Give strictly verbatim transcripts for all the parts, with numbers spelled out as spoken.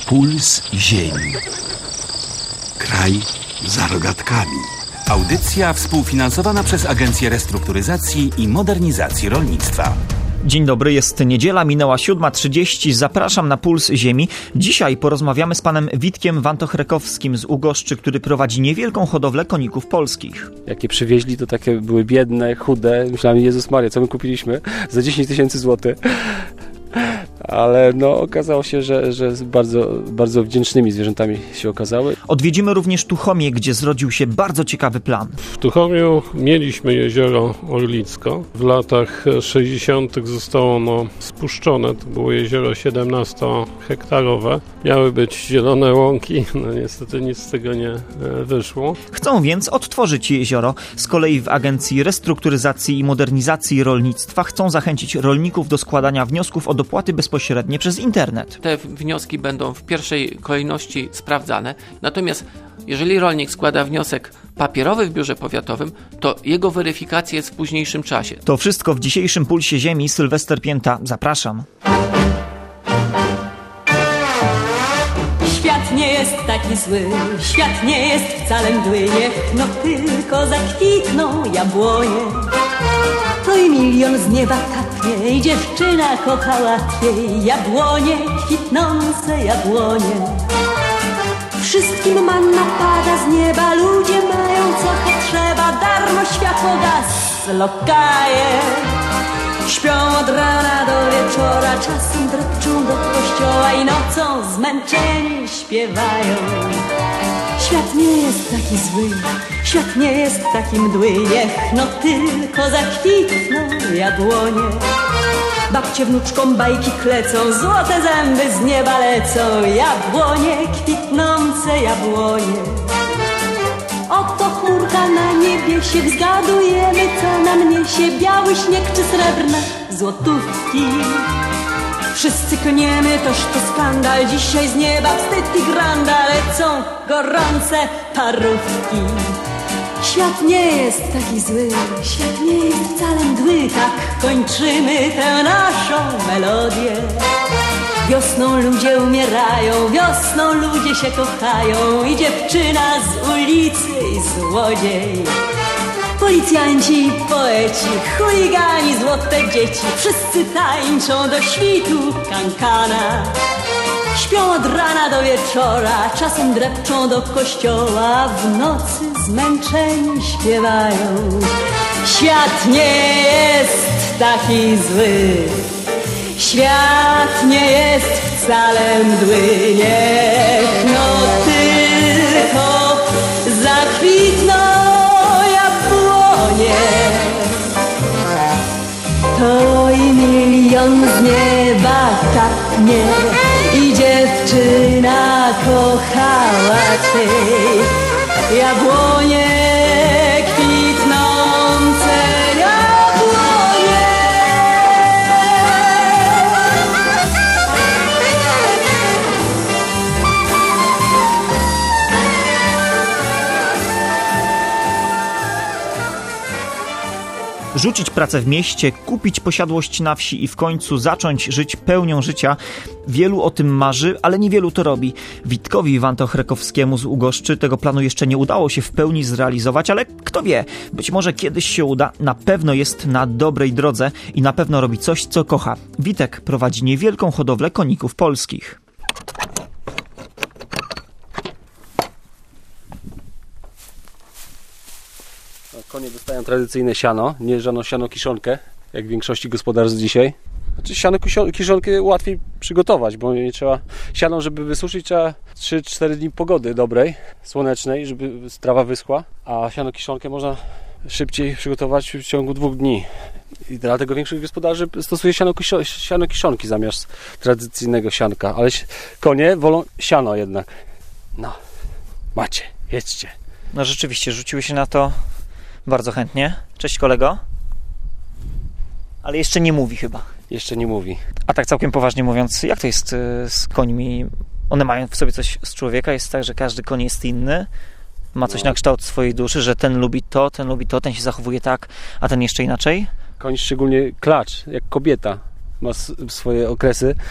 Puls ziemi. Kraj za rogatkami. Audycja współfinansowana przez Agencję Restrukturyzacji i Modernizacji Rolnictwa. Dzień dobry, jest niedziela, minęła siódma trzydzieści. Zapraszam na Puls Ziemi. Dzisiaj porozmawiamy z panem Witkiem Wantochrekowskim z Ugoszczy, który prowadzi niewielką hodowlę koników polskich. Jakie przywieźli, to takie były biedne, chude. Myślałem, Jezus Maria, co my kupiliśmy za dziesięć tysięcy złotych. Ale no, okazało się, że, że bardzo, bardzo wdzięcznymi zwierzętami się okazały. Odwiedzimy również Tuchomię, gdzie zrodził się bardzo ciekawy plan. W Tuchomiu mieliśmy jezioro Orlicko. W latach sześćdziesiątych zostało ono spuszczone. To było jezioro siedemnastohektarowe. Miały być zielone łąki. No niestety nic z tego nie wyszło. Chcą więc odtworzyć jezioro. Z kolei w Agencji Restrukturyzacji i Modernizacji Rolnictwa chcą zachęcić rolników do składania wniosków o dopłaty bezpośrednie przez internet. Te wnioski będą w pierwszej kolejności sprawdzane. Natomiast jeżeli rolnik składa wniosek papierowy w biurze powiatowym, to jego weryfikacja jest w późniejszym czasie. To wszystko w dzisiejszym Pulsie Ziemi. Sylwester Pięta. Zapraszam. Świat nie jest taki zły, świat nie jest wcale mdły, niech no tylko zakwitną jabłonie. To i milion z nieba kapnie i dziewczyna kocha łatwiej jabłonie, kwitnące jabłonie. Wszystkim manna pada z nieba, ludzie mają co potrzeba, darmo światło, gaz, lokaje. Śpią od rana do wieczora, czasem drepczą do kościoła i nocą zmęczeni śpiewają. Świat nie jest taki zły, świat nie jest taki mdły, niech no tylko zakwitną jabłonie. Babcie wnuczkom bajki klecą, złote zęby z nieba lecą, jabłonie, kwitnące jabłonie. Oto chmurka na niebie się wzgadujemy, co nam niesie, biały śnieg czy srebrne złotówki. Wszyscy klniemy, toż to skandal, dzisiaj z nieba wstyd i granda lecą gorące parówki. Świat nie jest taki zły, świat nie jest wcale mdły, tak kończymy tę naszą melodię. Wiosną ludzie umierają, wiosną ludzie się kochają i dziewczyna z ulicy i złodziej. Policjanci i poeci, chuligani, złote dzieci, wszyscy tańczą do świtu kankana. Śpią od rana do wieczora, czasem drepczą do kościoła, w nocy zmęczeni śpiewają. Świat nie jest taki zły, świat nie jest wcale mdły, niech no tylko zakwitną jabłonie. To i milion z nieba kapnie i dziewczyna kocha łatwiej jabłonie, kwitnące jabłonie. Rzucić pracę w mieście, kupić posiadłość na wsi i w końcu zacząć żyć pełnią życia. Wielu o tym marzy, ale niewielu to robi. Witkowi Wantochrekowskiemu z Ugoszczy tego planu jeszcze nie udało się w pełni zrealizować, ale kto wie, być może kiedyś się uda. Na pewno jest na dobrej drodze i na pewno robi coś, co kocha. Witek prowadzi niewielką hodowlę koników polskich. Konie dostają tradycyjne siano, nie żadną siano kiszonkę, jak w większości gospodarstw dzisiaj. Znaczy siano kiszonkę łatwiej przygotować, bo nie trzeba siano, żeby wysuszyć, trzeba trzy cztery dni pogody dobrej, słonecznej, żeby trawa wyschła, a siano kiszonkę można szybciej przygotować w ciągu dwóch dni. I dlatego większość gospodarzy stosuje siano, siano kiszonki zamiast tradycyjnego sianka, ale konie wolą siano jednak. No, macie, jedźcie. No rzeczywiście, rzuciły się na to bardzo chętnie. Cześć kolego. Ale jeszcze nie mówi chyba. Jeszcze nie mówi. A tak całkiem poważnie mówiąc, jak to jest z końmi? One mają w sobie coś z człowieka? Jest tak, że każdy koń jest inny? Ma coś no. na kształt swojej duszy, że ten lubi to, ten lubi to, ten się zachowuje tak, a ten jeszcze inaczej? Koń, szczególnie klacz, jak kobieta, ma swoje okresy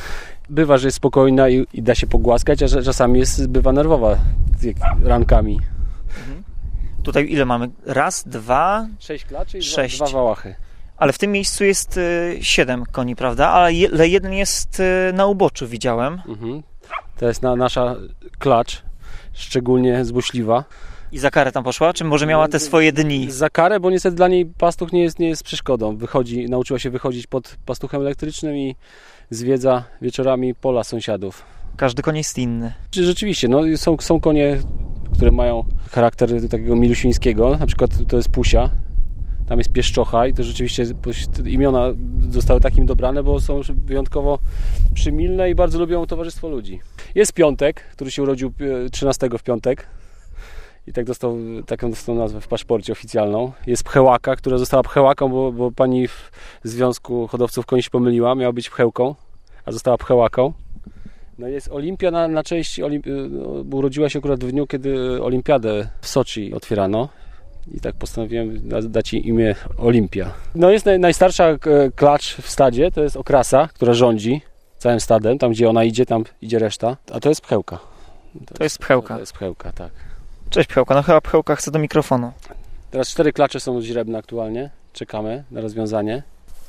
Bywa, że jest spokojna i, i da się pogłaskać, a że czasami jest, bywa nerwowa z rankami. Mhm. Tutaj ile mamy? Raz, dwa, Sześć klaczy i sześć. Dwa, dwa wałachy. Ale w tym miejscu jest y, siedem koni, prawda? Ale je, jeden jest y, na uboczu, widziałem. Mhm. To jest na, nasza klacz, szczególnie złośliwa. I za karę tam poszła? Czy może miała te swoje dni? Za karę, bo niestety dla niej pastuch nie jest, nie jest przeszkodą. Wychodzi, nauczyła się wychodzić pod pastuchem elektrycznym i zwiedza wieczorami pola sąsiadów. Każdy koń jest inny. Rzeczywiście, no są, są konie, które mają charakter takiego milusińskiego, na przykład to jest Pusia, tam jest Pieszczocha i to rzeczywiście imiona zostały takim dobrane, bo są wyjątkowo przymilne i bardzo lubią towarzystwo ludzi. Jest Piątek, który się urodził trzynastego w piątek i tak dostał taką dostał nazwę w paszporcie oficjalną. Jest Pchełaka, która została Pchełaką, bo, bo pani w Związku Hodowców Koni się pomyliła, miała być Pchełką, a została Pchełaką. No jest Olimpia na, na część, Olimp- bo urodziła się akurat w dniu, kiedy Olimpiadę w Soczi otwierano i tak postanowiłem dać jej imię Olimpia. No jest naj, najstarsza klacz w stadzie, to jest okrasa, która rządzi całym stadem, tam gdzie ona idzie, tam idzie reszta, a to jest Pchełka. To, to jest Pchełka. To jest Pchełka, tak. Cześć Pchełka, no chyba Pchełka chce do mikrofonu. Teraz cztery klacze są źrebne aktualnie, czekamy na rozwiązanie.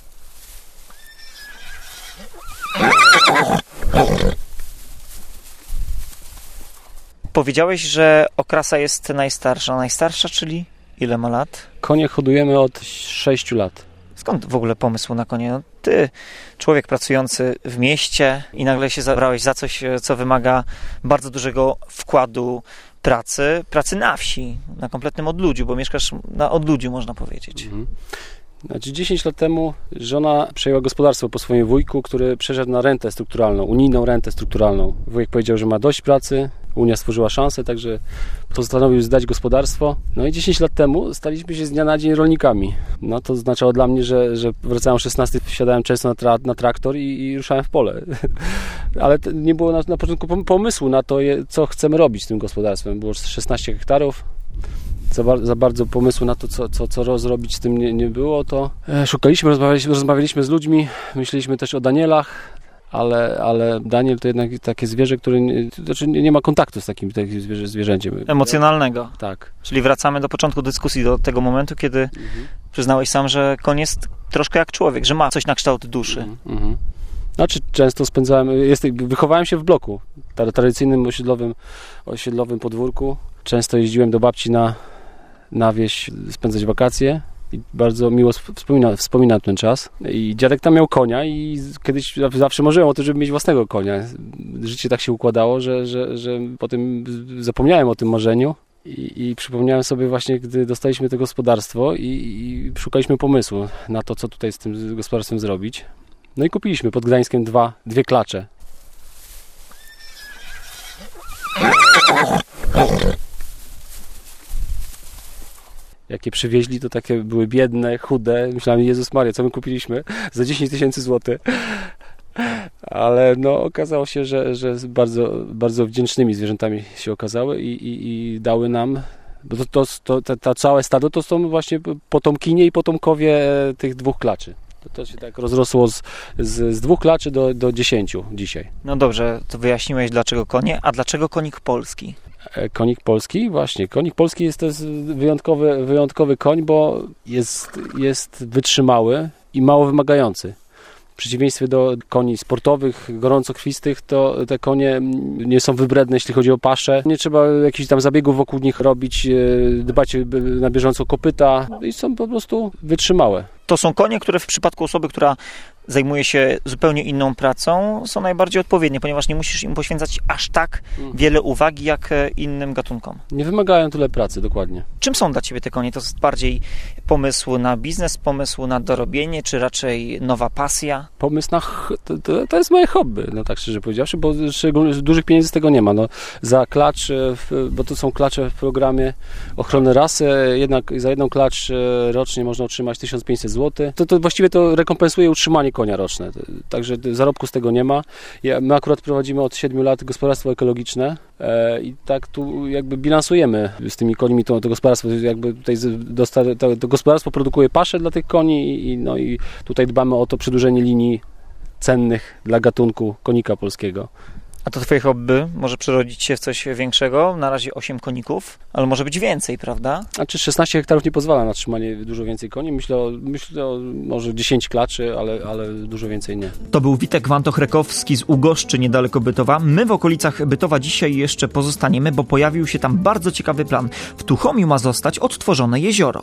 Powiedziałeś, że okrasa jest najstarsza. Najstarsza, czyli ile ma lat? Konie hodujemy od sześciu lat. Skąd w ogóle pomysł na konie? No, ty, człowiek pracujący w mieście i nagle się zabrałeś za coś, co wymaga bardzo dużego wkładu pracy, pracy na wsi, na kompletnym odludziu, bo mieszkasz na odludziu, można powiedzieć. Mhm. Znaczy dziesięć lat temu żona przejęła gospodarstwo po swoim wujku, który przeszedł na rentę strukturalną, unijną rentę strukturalną. Wujek powiedział, że ma dość pracy, Unia stworzyła szansę, także postanowił zdać gospodarstwo. No i dziesięć lat temu staliśmy się z dnia na dzień rolnikami. No to oznaczało dla mnie, że, że wracałem o szesnastej, wsiadałem często na, tra- na traktor i, i ruszałem w pole. Ale nie było na, na początku pomysłu na to, co chcemy robić z tym gospodarstwem. Było szesnaście hektarów. Za, bar- za bardzo pomysłu na to, co, co, co zrobić z tym nie, nie było, to e, szukaliśmy, rozmawialiśmy, rozmawialiśmy z ludźmi, myśleliśmy też o Danielach, ale, ale Daniel to jednak takie zwierzę, które nie, znaczy nie ma kontaktu z takim, takim zwierzę, zwierzęciem. Emocjonalnego. Tak. Czyli wracamy do początku dyskusji, do tego momentu, kiedy mhm. przyznałeś sam, że koń jest troszkę jak człowiek, że ma coś na kształt duszy. Mhm. Znaczy często spędzałem, jest, wychowałem się w bloku, tradycyjnym osiedlowym, osiedlowym podwórku. Często jeździłem do babci na na wieś spędzać wakacje i bardzo miło wspomina, wspominam ten czas. I dziadek tam miał konia i kiedyś zawsze marzyłem o tym, żeby mieć własnego konia. Życie tak się układało, że, że, że potem zapomniałem o tym marzeniu i, i przypomniałem sobie właśnie, gdy dostaliśmy to gospodarstwo i, i szukaliśmy pomysłu na to, co tutaj z tym gospodarstwem zrobić. No i kupiliśmy pod Gdańskiem dwa, dwie klacze. Jakie przywieźli, to takie były biedne, chude. Myślałem, Jezus Maria, co my kupiliśmy za dziesięć tysięcy złotych. Ale no, okazało się, że, że bardzo, bardzo wdzięcznymi zwierzętami się okazały i, i, i dały nam, bo to, to, to, to, to całe stado to są właśnie potomkinie i potomkowie tych dwóch klaczy. To, to się tak rozrosło z, z, z dwóch klaczy do, do dziesięciu dzisiaj. No dobrze, to wyjaśniłeś, dlaczego konie, a dlaczego konik polski? Konik polski? Właśnie. Konik polski jest to jest wyjątkowy, wyjątkowy koń, bo jest, jest wytrzymały i mało wymagający. W przeciwieństwie do koni sportowych, gorącokrwistych, to te konie nie są wybredne, jeśli chodzi o paszę. Nie trzeba jakichś tam zabiegów wokół nich robić, dbać na bieżąco kopyta i są po prostu wytrzymałe. To są konie, które w przypadku osoby, która zajmuje się zupełnie inną pracą, są najbardziej odpowiednie, ponieważ nie musisz im poświęcać aż tak wiele uwagi jak innym gatunkom. Nie wymagają tyle pracy, dokładnie. Czym są dla Ciebie te konie? To jest bardziej pomysł na biznes, pomysł na dorobienie, czy raczej nowa pasja? Pomysł na... Ch- to, to jest moje hobby, no tak szczerze powiedziawszy, bo szczególnie dużych pieniędzy z tego nie ma. No, za klacz, bo to są klacze w programie ochrony rasy, jednak za jedną klacz rocznie można otrzymać tysiąc pięćset złotych. To, to właściwie to rekompensuje utrzymanie konia roczne, także zarobku z tego nie ma. Ja, my akurat prowadzimy od siedmiu lat gospodarstwo ekologiczne e, i tak tu jakby bilansujemy z tymi końmi to, to gospodarstwo, jakby tutaj dosta, to, to gospodarstwo produkuje paszę dla tych koni i, no i tutaj dbamy o to przedłużenie linii cennych dla gatunku konika polskiego. A to twoje hobby może przerodzić się w coś większego? Na razie osiem koników, ale może być więcej, prawda? Znaczy szesnaście hektarów nie pozwala na trzymanie dużo więcej koni. Myślę o, myślę o może dziesięć klaczy, ale, ale dużo więcej nie. To był Witek Wantoch-Rekowski z Ugoszczy niedaleko Bytowa. My w okolicach Bytowa dzisiaj jeszcze pozostaniemy, bo pojawił się tam bardzo ciekawy plan. W Tuchomiu ma zostać odtworzone jezioro.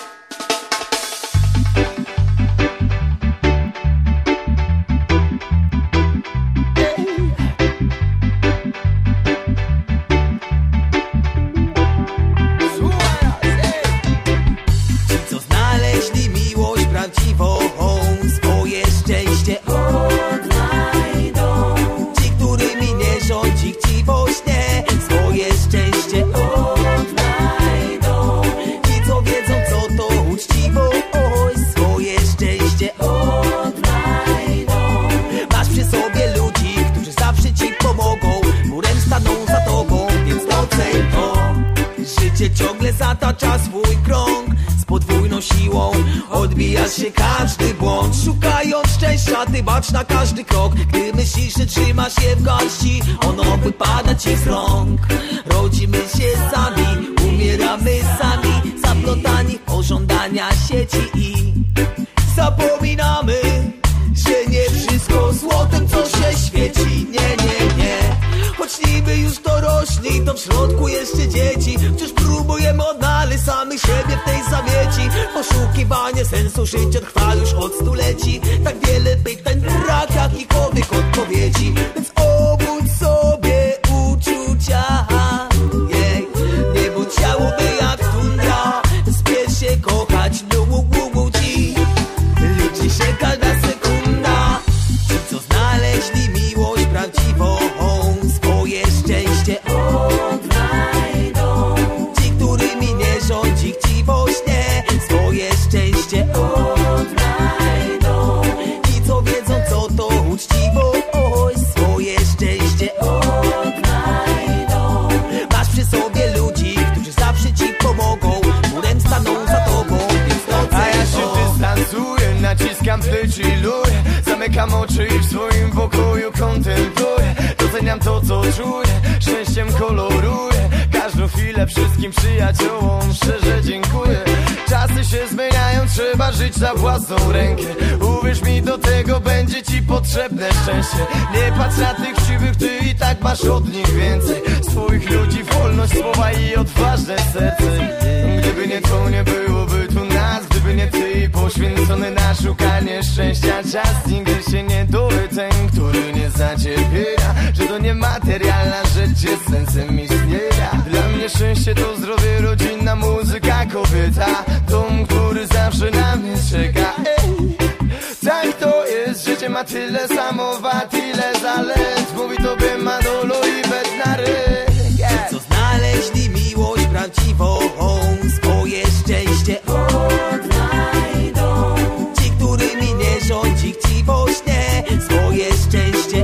Ciągle zatacza swój krąg z podwójną siłą, odbija się każdy błąd. Szukając szczęścia, ty bacz na każdy krok. Gdy myślisz, że trzymasz je w garści, ono wypada ci z rąk. Rodzimy się sami, umieramy sami, zaplątani w pożądania sieci i zapominamy, że nie wszystko złotem, co się świeci. Nie, nie, nie. Choć niby już dorośli, to w środku jeszcze dzieci. Wciąż próbujemy odnaleźć samych siebie w tej zamieci. Poszukiwanie sensu życia trwa już od stuleci. Tak wiele pytań brak jakichkolwiek odpowiedzi. Więc obudź sobie uczucia. Jej, nie bądź ciałoby jak tundra. Spiesz się kochać, lubu ci. Liczy się każda sekunda. Ci, co znaleźli miłość prawdziwą, swoje szczęście odnajdą. Ci, którymi nie rządzi chciwość, nie, swoje szczęście odnajdą. Ci, co wiedzą, co to uczciwość, swoje szczęście odnajdą. Masz przy sobie ludzi, którzy zawsze ci pomogą, murem staną za tobą, więc to a ja się dystansuję, naciskam pleć i luję. Zamykam oczy i w swoim pokoju kontempluję. Doceniam to, co czuję, szczęściem koloruję każdą chwilę, wszystkim przyjaciołom szczerze dziękuję. Czasy się zmieniają, trzeba żyć na własną rękę. Uwierz mi, do tego będzie ci potrzebne szczęście. Nie patrz na tych chciwych, ty i tak masz od nich więcej. Swoich ludzi, wolność słowa i odważne serce. Gdyby nie to, nie byłoby tu nas. Gdyby nie ty i poświęcony na szukanie szczęścia czas. Nigdy się nie dowie ten, który nie zacierpienia, że to niematerialna rzecz jest sensem istnienia. Dla mnie szczęście to zdrowie, rodzina, muzyka, kobieta, dom, który zawsze na mnie czeka. Ej, tak to jest, życie ma tyle samowad, tyle zalet. Mówi tobie Manolo i Bednary. Yeah. Co znaleźli miłość prawdziwą, swoje szczęście odnajdą. Ci, którymi nie rządzi chciwość, nie, swoje szczęście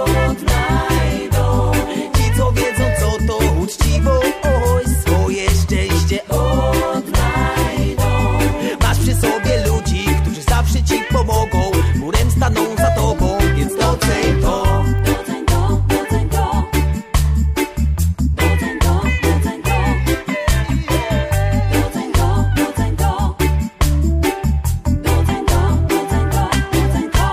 odnajdą. Ci, co wiedzą, co to uczciwość, swoje szczęście odnajdą. Masz przy sobie ludzi, którzy zawsze ci pomogą, murem staną za tobą, więc doceń to. Doceń to, doceń to. Doceń to, doceń to. Doceń to, doceń to. Doceń to, doceń to, doceń to.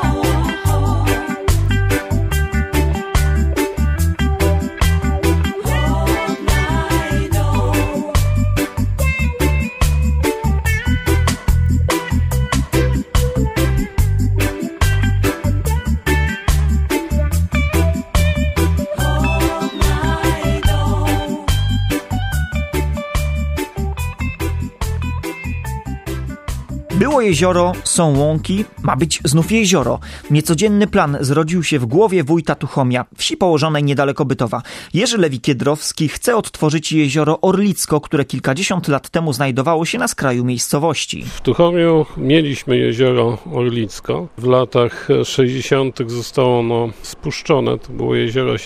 Było jezioro, są łąki, ma być znów jezioro. Niecodzienny plan zrodził się w głowie wójta Tuchomia, wsi położonej niedaleko Bytowa. Jerzy Lewi-Kiedrowski chce odtworzyć jezioro Orlicko, które kilkadziesiąt lat temu znajdowało się na skraju miejscowości. W Tuchomiu mieliśmy jezioro Orlicko. W latach sześćdziesiątych zostało ono spuszczone. To było jezioro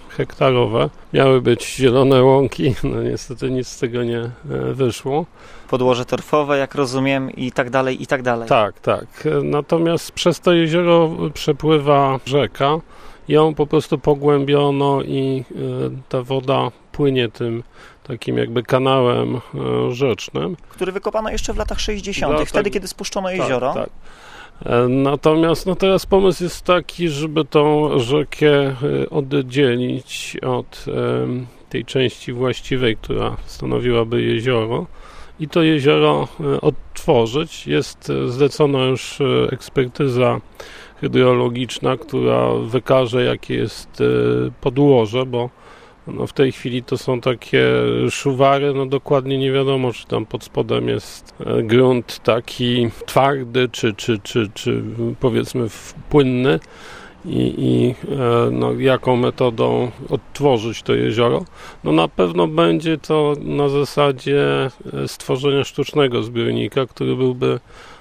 siedemnastohektarowe. Miały być zielone łąki, no niestety nic z tego nie wyszło. podłoże torfowe, jak rozumiem, i tak dalej, i tak dalej. Tak, tak. Natomiast przez to jezioro przepływa rzeka, ją po prostu pogłębiono i ta woda płynie tym takim jakby kanałem rzecznym. Który wykopano jeszcze w latach sześćdziesiątych, Latach... wtedy, kiedy spuszczono jezioro. Tak, tak. Natomiast no teraz pomysł jest taki, żeby tą rzekę oddzielić od tej części właściwej, która stanowiłaby jezioro, i to jezioro odtworzyć. Jest zlecona już ekspertyza hydrologiczna, która wykaże, jakie jest podłoże, bo no w tej chwili to są takie szuwary, no dokładnie nie wiadomo, czy tam pod spodem jest grunt taki twardy, czy, czy, czy, czy powiedzmy płynny i, i no, jaką metodą odtworzyć to jezioro. No na pewno będzie to na zasadzie stworzenia sztucznego zbiornika, który byłby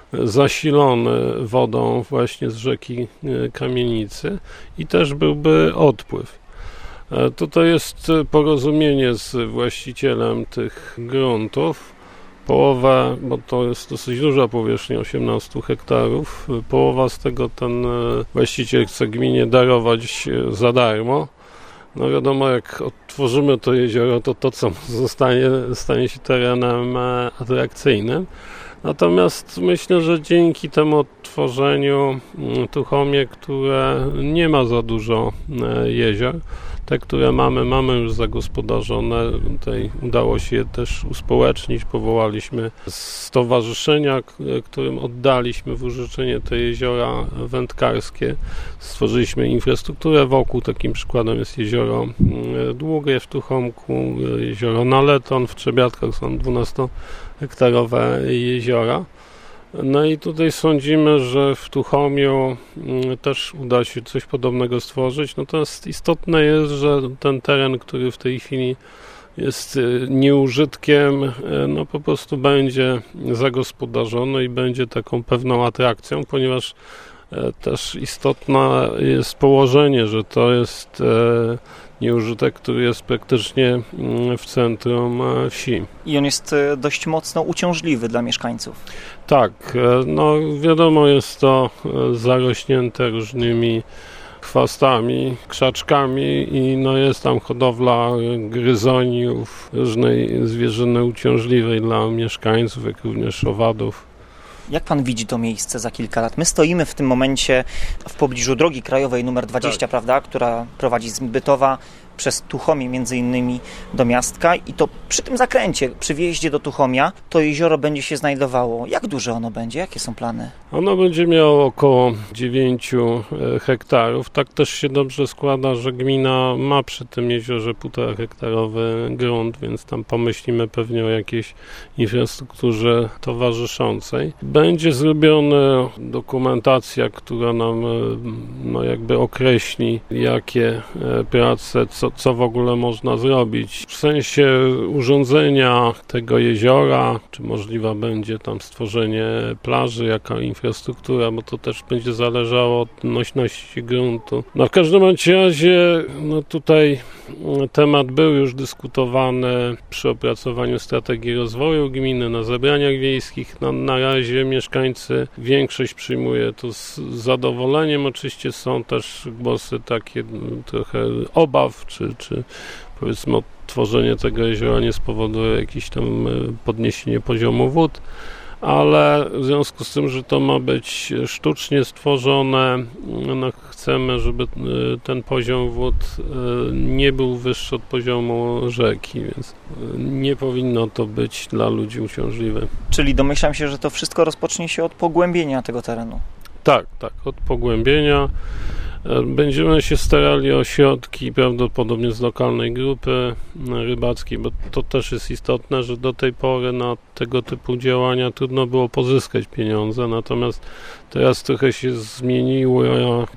zasilony wodą właśnie z rzeki Kamienicy i też byłby odpływ. Tutaj jest porozumienie z właścicielem tych gruntów. Połowę, bo to jest dosyć duża powierzchnia, osiemnaście hektarów, połowa z tego ten właściciel chce gminie darować za darmo. No wiadomo, jak odtworzymy to jezioro, to to, co zostanie, stanie się terenem atrakcyjnym. Natomiast myślę, że dzięki temu odtworzeniu Tuchomie, które nie ma za dużo jezior, te, które mamy, mamy już zagospodarzone. Tutaj udało się je też uspołecznić. Powołaliśmy stowarzyszenia, którym oddaliśmy w użyczenie te jeziora wędkarskie. Stworzyliśmy infrastrukturę wokół. Takim przykładem jest jezioro Długie w Tuchomku, jezioro Naleton w Trzebiatkach, są dwunastohektarowe jeziora. No i tutaj sądzimy, że w Tuchomiu też uda się coś podobnego stworzyć. Natomiast istotne jest, że ten teren, który w tej chwili jest nieużytkiem, no po prostu będzie zagospodarzony i będzie taką pewną atrakcją, ponieważ też istotne jest położenie, że to jest nieużytek, który jest praktycznie w centrum wsi. I on jest dość mocno uciążliwy dla mieszkańców. Tak, no wiadomo, jest to zarośnięte różnymi chwastami, krzaczkami i no jest tam hodowla gryzoniów, różnej zwierzyny uciążliwej dla mieszkańców, jak również owadów. Jak pan widzi to miejsce za kilka lat? My stoimy w tym momencie w pobliżu drogi krajowej numer dwadzieścia, tak, prawda, która prowadzi z Bytowa przez Tuchomię między innymi do Miastka i to przy tym zakręcie, przy wjeździe do Tuchomia, to jezioro będzie się znajdowało. Jak duże ono będzie? Jakie są plany? Ono będzie miało około dziewięć hektarów. Tak też się dobrze składa, że gmina ma przy tym jeziorze półtora hektarowy grunt, więc tam pomyślimy pewnie o jakiejś infrastrukturze towarzyszącej. Będzie zrobiona dokumentacja, która nam no, jakby określi, jakie prace, co, co w ogóle można zrobić. W sensie urządzenia tego jeziora, czy możliwe będzie tam stworzenie plaży, jaka infrastruktura, bo to też będzie zależało od nośności gruntu. No w każdym razie no tutaj temat był już dyskutowany przy opracowaniu strategii rozwoju gminy, na zebraniach wiejskich. No, na razie mieszkańcy, większość przyjmuje to z zadowoleniem. Oczywiście są też głosy takie trochę obaw, czy, czy powiedzmy odtworzenie tego jeziora nie spowoduje jakieś tam podniesienie poziomu wód, ale w związku z tym, że to ma być sztucznie stworzone, no chcemy, żeby ten poziom wód nie był wyższy od poziomu rzeki, więc nie powinno to być dla ludzi uciążliwe. Czyli domyślam się, że to wszystko rozpocznie się od pogłębienia tego terenu. Tak, tak, od pogłębienia. Będziemy się starali o środki prawdopodobnie z lokalnej grupy rybackiej, bo to też jest istotne, że do tej pory na tego typu działania trudno było pozyskać pieniądze, natomiast teraz trochę się zmieniły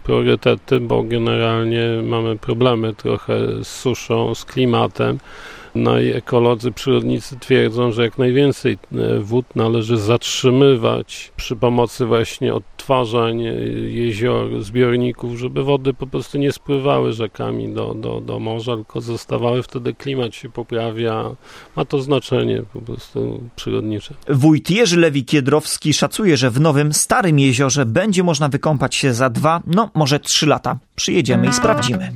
priorytety, bo generalnie mamy problemy trochę z suszą, z klimatem. No i ekolodzy, przyrodnicy twierdzą, że jak najwięcej wód należy zatrzymywać przy pomocy właśnie odtwarzań jezior, zbiorników, żeby wody po prostu nie spływały rzekami do, do, do morza, tylko zostawały. Wtedy klimat się poprawia. Ma to znaczenie po prostu przyrodnicze. Wójt Jerzy Lewik-Jedrowski szacuje, że w nowym, starym jeziorze będzie można wykąpać się za dwa, no może trzy lata. Przyjedziemy i sprawdzimy.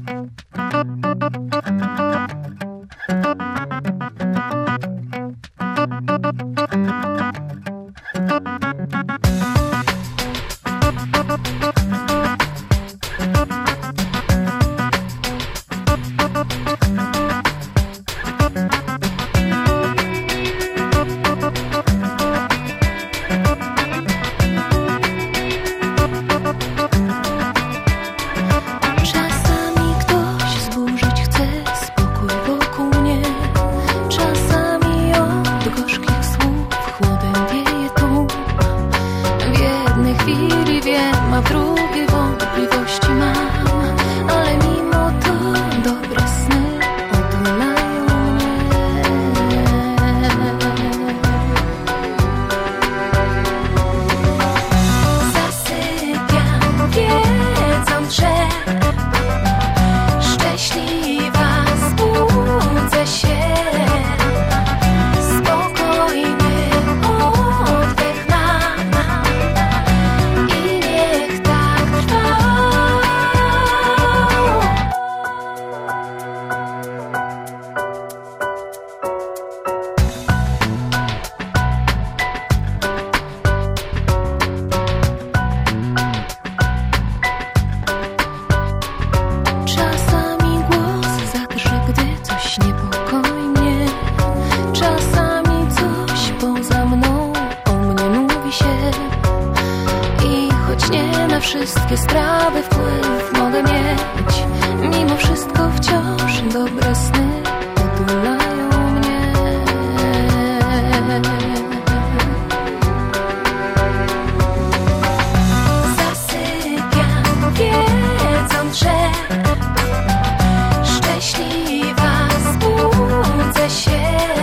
Wszystkie sprawy wpływ mogę mieć. Mimo wszystko wciąż dobre sny otulają mnie. Zasypiam wiedząc, że szczęśliwa zbudzę się.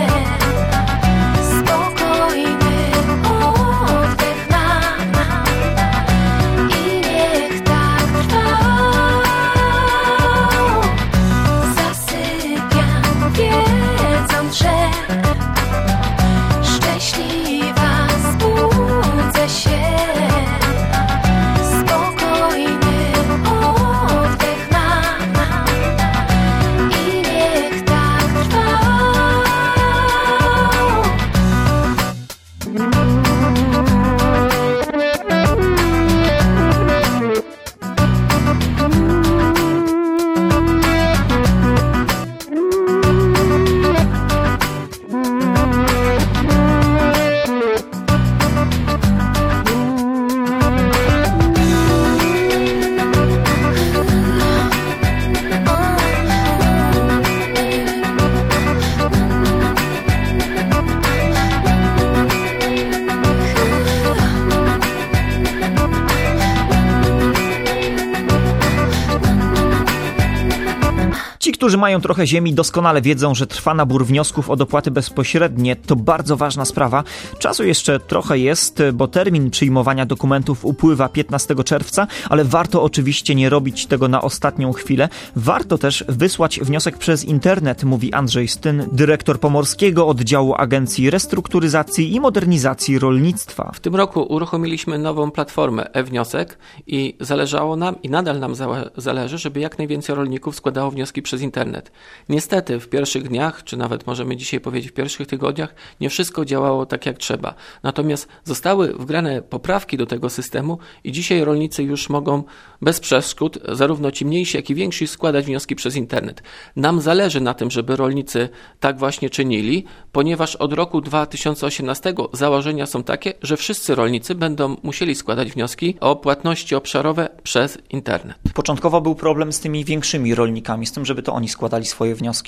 którzy mają trochę ziemi, doskonale wiedzą, że trwa nabór wniosków o dopłaty bezpośrednie. To bardzo ważna sprawa. Czasu jeszcze trochę jest, bo termin przyjmowania dokumentów upływa piętnastego czerwca, ale warto oczywiście nie robić tego na ostatnią chwilę. Warto też wysłać wniosek przez internet, mówi Andrzej Styn, dyrektor Pomorskiego Oddziału Agencji Restrukturyzacji i Modernizacji Rolnictwa. W tym roku uruchomiliśmy nową platformę e-wniosek i zależało nam i nadal nam zależy, żeby jak najwięcej rolników składało wnioski przez internet. Niestety w pierwszych dniach, czy nawet możemy dzisiaj powiedzieć w pierwszych tygodniach, nie wszystko działało tak jak trzeba. Natomiast zostały wgrane poprawki do tego systemu i dzisiaj rolnicy już mogą bez przeszkód, zarówno ci mniejsi, jak i więksi, składać wnioski przez internet. Nam zależy na tym, żeby rolnicy tak właśnie czynili, ponieważ od roku dwa tysiące osiemnastego założenia są takie, że wszyscy rolnicy będą musieli składać wnioski o płatności obszarowe przez internet. Początkowo był problem z tymi większymi rolnikami, z tym, żeby to oni składali swoje wnioski?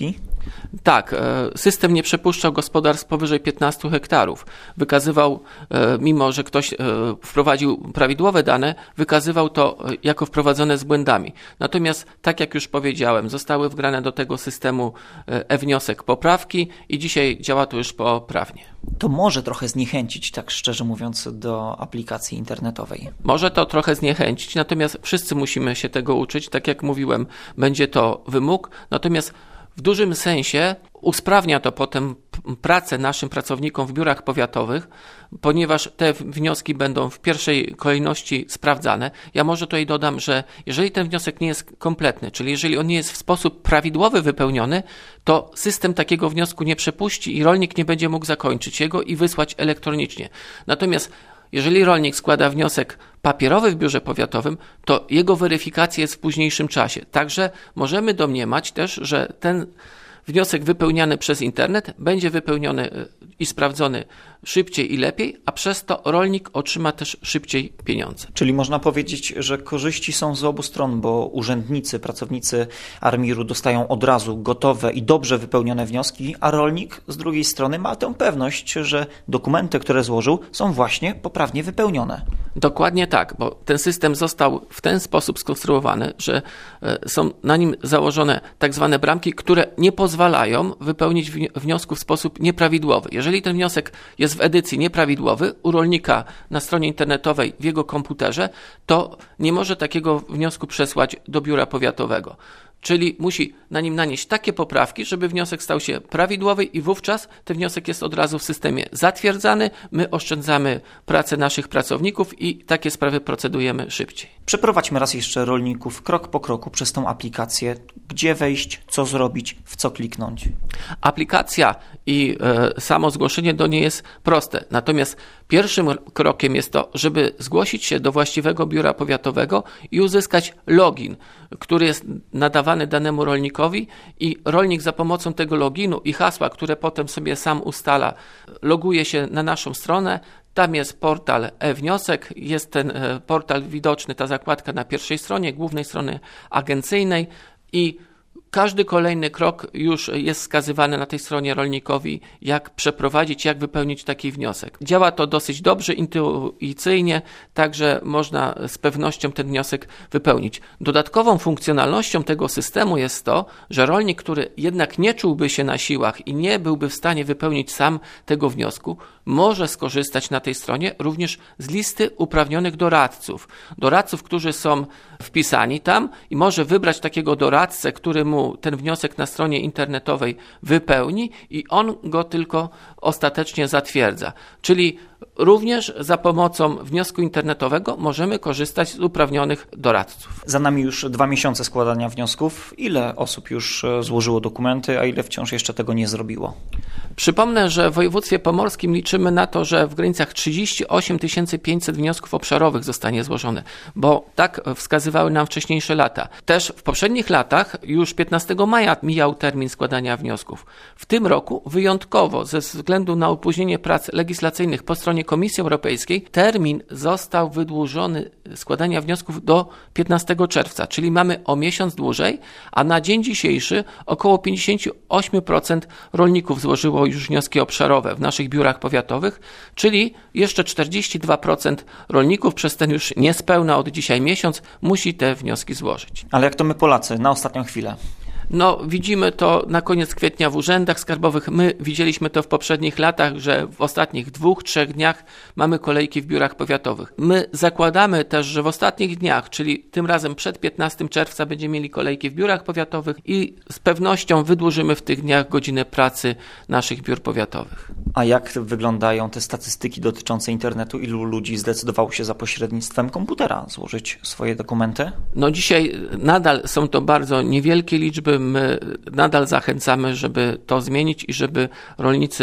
Tak, system nie przepuszczał gospodarstw powyżej piętnastu hektarów. Wykazywał, mimo że ktoś wprowadził prawidłowe dane, wykazywał to jako wprowadzone z błędami. Natomiast, tak jak już powiedziałem, zostały wgrane do tego systemu e-wniosek poprawki i dzisiaj działa to już poprawnie. To może trochę zniechęcić, tak szczerze mówiąc, do aplikacji internetowej. Może to trochę zniechęcić, natomiast wszyscy musimy się tego uczyć. Tak jak mówiłem, będzie to wymóg, natomiast w dużym sensie usprawnia to potem pracę naszym pracownikom w biurach powiatowych, ponieważ te wnioski będą w pierwszej kolejności sprawdzane. Ja może tutaj dodam, że jeżeli ten wniosek nie jest kompletny, czyli jeżeli on nie jest w sposób prawidłowy wypełniony, to system takiego wniosku nie przepuści i rolnik nie będzie mógł zakończyć jego i wysłać elektronicznie. Natomiast jeżeli rolnik składa wniosek papierowy w biurze powiatowym, to jego weryfikacja jest w późniejszym czasie. Także możemy domniemać też, że ten wniosek wypełniany przez internet będzie wypełniony i sprawdzony szybciej i lepiej, a przez to rolnik otrzyma też szybciej pieniądze. Czyli można powiedzieć, że korzyści są z obu stron, bo urzędnicy, pracownicy ARMiR-u dostają od razu gotowe i dobrze wypełnione wnioski, a rolnik z drugiej strony ma tę pewność, że dokumenty, które złożył, są właśnie poprawnie wypełnione. Dokładnie tak, bo ten system został w ten sposób skonstruowany, że są na nim założone tak zwane bramki, które nie pozwalają wypełnić wniosku w sposób nieprawidłowy. Jeżeli ten wniosek jest w edycji nieprawidłowy u rolnika na stronie internetowej w jego komputerze, to nie może takiego wniosku przesłać do biura powiatowego. Czyli musi na nim nanieść takie poprawki, żeby wniosek stał się prawidłowy i wówczas ten wniosek jest od razu w systemie zatwierdzany. My oszczędzamy pracę naszych pracowników i takie sprawy procedujemy szybciej. Przeprowadźmy raz jeszcze rolników krok po kroku przez tą aplikację. Gdzie wejść, co zrobić, w co kliknąć? Aplikacja i e, samo zgłoszenie do niej jest proste. Natomiast pierwszym krokiem jest to, żeby zgłosić się do właściwego biura powiatowego i uzyskać login, który jest nadawany danemu rolnikowi i rolnik za pomocą tego loginu i hasła, które potem sobie sam ustala, loguje się na naszą stronę. Tam jest portal e-wniosek, jest ten portal widoczny, ta zakładka na pierwszej stronie, głównej strony agencyjnej i każdy kolejny krok już jest wskazywany na tej stronie rolnikowi, jak przeprowadzić, jak wypełnić taki wniosek. Działa to dosyć dobrze, intuicyjnie, także można z pewnością ten wniosek wypełnić. Dodatkową funkcjonalnością tego systemu jest to, że rolnik, który jednak nie czułby się na siłach i nie byłby w stanie wypełnić sam tego wniosku, może skorzystać na tej stronie również z listy uprawnionych doradców. Doradców, którzy są wpisani tam i może wybrać takiego doradcę, który mu ten wniosek na stronie internetowej wypełni i on go tylko ostatecznie zatwierdza. Czyli również za pomocą wniosku internetowego możemy korzystać z uprawnionych doradców. Za nami już dwa miesiące składania wniosków. Ile osób już złożyło dokumenty, a ile wciąż jeszcze tego nie zrobiło? Przypomnę, że w województwie pomorskim liczymy na to, że w granicach trzydzieści osiem tysięcy pięćset wniosków obszarowych zostanie złożone, bo tak wskazywały nam wcześniejsze lata. Też w poprzednich latach już piętnastego maja mijał termin składania wniosków. W tym roku wyjątkowo ze względu na opóźnienie prac legislacyjnych po stronie Komisji Europejskiej termin został wydłużony składania wniosków do piętnastego czerwca, czyli mamy o miesiąc dłużej, a na dzień dzisiejszy około pięćdziesiąt osiem procent rolników złożyło już wnioski obszarowe w naszych biurach powiatowych, czyli jeszcze czterdzieści dwa procent rolników przez ten już niespełna od dzisiaj miesiąc musi te wnioski złożyć. Ale jak to my Polacy, na ostatnią chwilę? No, widzimy to na koniec kwietnia w urzędach skarbowych. My widzieliśmy to w poprzednich latach, że w ostatnich dwóch, trzech dniach mamy kolejki w biurach powiatowych. My zakładamy też, że w ostatnich dniach, czyli tym razem przed piętnastego czerwca będziemy mieli kolejki w biurach powiatowych i z pewnością wydłużymy w tych dniach godziny pracy naszych biur powiatowych. A jak wyglądają te statystyki dotyczące internetu? Ilu ludzi zdecydowało się za pośrednictwem komputera złożyć swoje dokumenty? No dzisiaj nadal są to bardzo niewielkie liczby. My nadal zachęcamy, żeby to zmienić i żeby rolnicy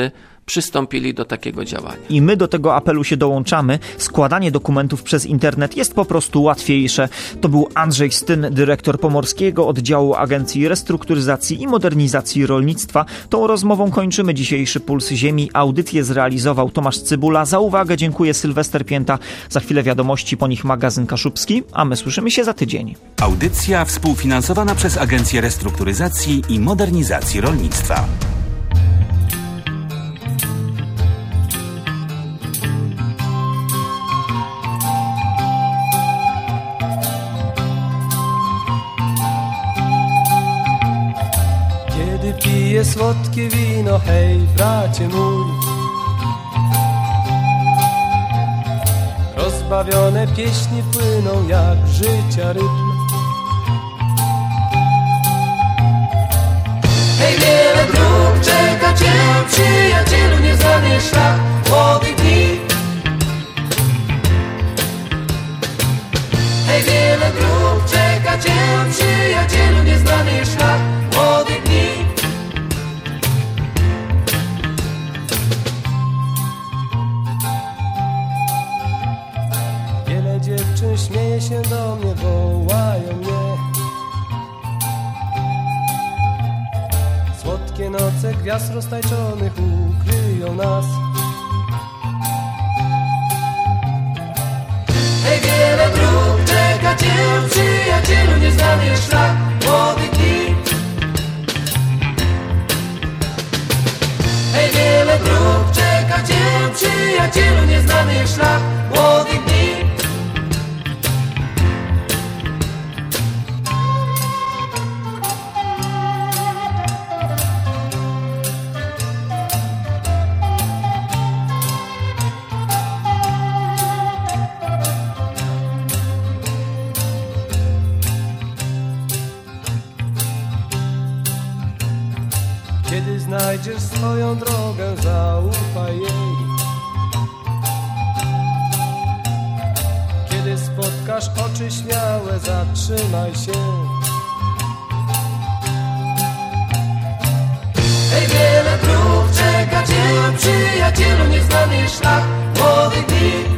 przystąpili do takiego działania. I my do tego apelu się dołączamy. Składanie dokumentów przez internet jest po prostu łatwiejsze. To był Andrzej Styn, dyrektor Pomorskiego Oddziału Agencji Restrukturyzacji i Modernizacji Rolnictwa. Tą rozmową kończymy dzisiejszy Puls Ziemi. Audycję zrealizował Tomasz Cybula. Za uwagę dziękuję Sylwester Pięta. Za chwilę wiadomości, po nich magazyn Kaszubski, a my słyszymy się za tydzień. Audycja współfinansowana przez Agencję Restrukturyzacji i Modernizacji Rolnictwa. Kiedy piję słodkie wino, hej bracie mój, rozbawione pieśni płyną jak życia rytm. Hej, wiele dróg czeka cię, przyjacielu, nieznany szlak młodych dni. Hej, wiele dróg czeka cię, przyjacielu, nieznany szlak młodych dni. Wiele dziewczyn śmieje się do mnie, wołają mnie. Słodkie noce gwiazd roztańczonych ukryją nas. Hej, wiele dróg czeka cię, przyjacielu, nieznany szlak młodych dni. Hej, wiele dróg czeka cię, przyjacielu, nieznany szlak młodych dni. Kiedy znajdziesz swoją drogę, zaufaj jej. Kiedy spotkasz oczy śmiałe, zatrzymaj się. Hej, wiele dróg czeka cię, przyjacielu, nieznany szlak młodych dni.